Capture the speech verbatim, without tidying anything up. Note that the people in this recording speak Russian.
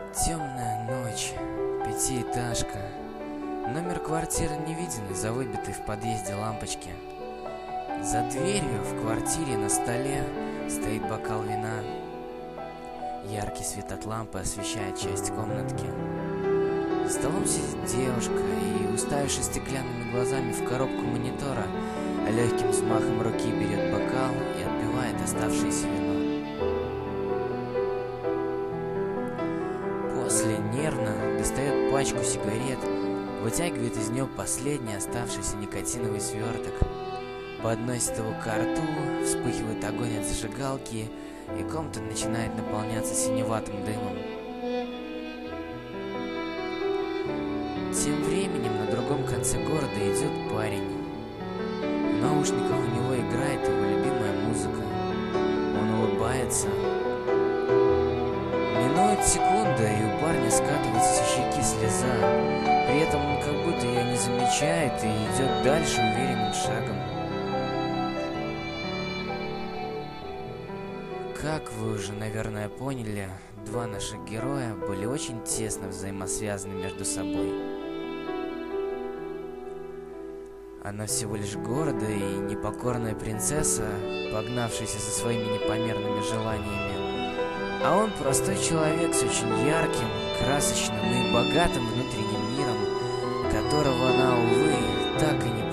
Темная ночь, пятиэтажка. Номер квартиры не виден из-за выбитой в подъезде лампочки. За дверью в квартире на столе стоит бокал вина. Яркий свет от лампы освещает часть комнатки. За столом сидит девушка и, уставившись стеклянными глазами в коробку монитора, легким взмахом руки берет бокал и отпивает оставшееся вино. После нервно достает пачку сигарет, вытягивает из нее последний оставшийся никотиновый сверток, подносит его к рту, вспыхивает огонь от зажигалки, и комната начинает наполняться синеватым дымом. Тем временем на другом конце города идет парень. В наушниках у него играет его любимая музыка. Он улыбается. Минует секунда, и у парня скатывается со щеки слеза. При этом он как будто ее не замечает и идет дальше уверенным шагом. Как вы уже, наверное, поняли, два наших героя были очень тесно взаимосвязаны между собой. Она всего лишь гордая и непокорная принцесса, погнавшаяся за своими непомерными желаниями. А он простой человек с очень ярким, красочным и богатым внутренним миром, которого она, увы, так и не